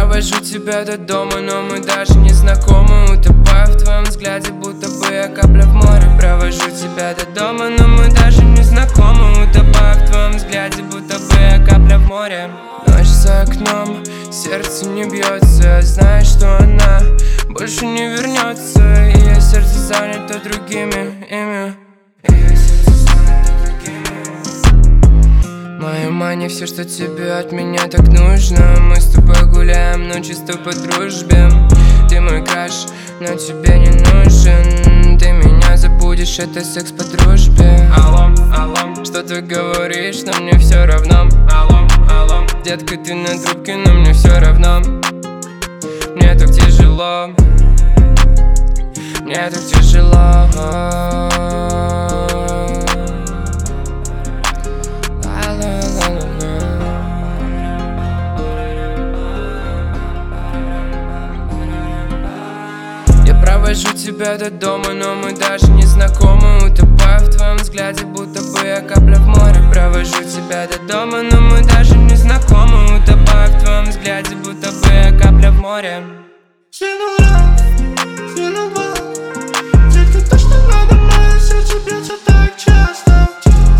провожу тебя до дома, но мы даже не знакомы. Утопаю в твоем взгляде, будто бы я капля в море. Провожу тебя до дома, но мы даже не знакомы. Утопаю в твоем взгляде, будто бы я капля в море. Ночь за окном, сердце не бьется. Знаешь, что она больше не вернется. Ее сердце занято другими ими. Моя мания, все, что тебе от меня так нужно. Мы с тобой гуляем, но чисто по дружбе. Ты мой краш, но тебе не нужен. Ты меня забудешь, это секс по дружбе. Алло, алло, что ты говоришь, но мне все равно. Алло, алло, детка, ты на трубке, но мне все равно. Мне так тяжело, мне так тяжело. Провожу тебя до дома, но мы даже не знакомы. Утопаю в твоем взгляде, будто бы я капля в море. Провожу тебя до дома, но мы даже не знакомы. Утопаю в твоем взгляде, будто бы я капля в море. Детка, то, что надо, мое сердце бьется так часто.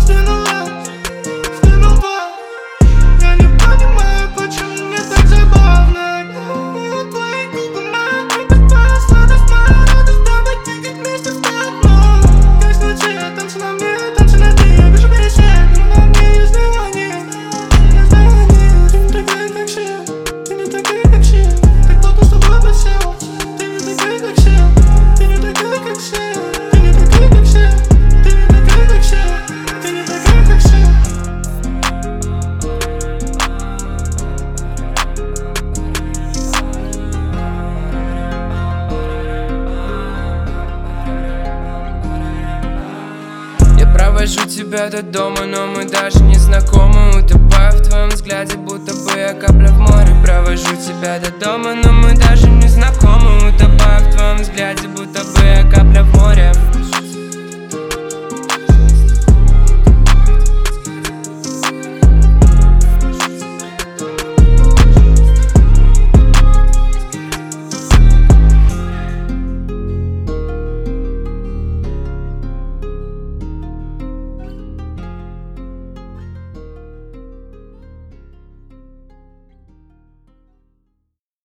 Я не понимаю, почему мне так забавно. Твои губы, моя крепость, сладость, моя радость. Давай двигать вместе вплотную. Как с ночи, танцы на мне, танцы на дне. Я вижу пересек, но на мне есть желание. Ты не такая, как все, ты не такая, как все. Так плотно с тобой посел. Ты не такая, как все, ты не такая, как все. Ты не такая, как все, ты не такая, как все. Ты не такая, как все. Провожу тебя до дома, но мы даже не знакомы. Утопаю в твоем взгляде, будто бы я капля в море. Провожу тебя до дома, но мы даже не знакомы. Утопаю в твоем взгляде, будто бы я капля в море.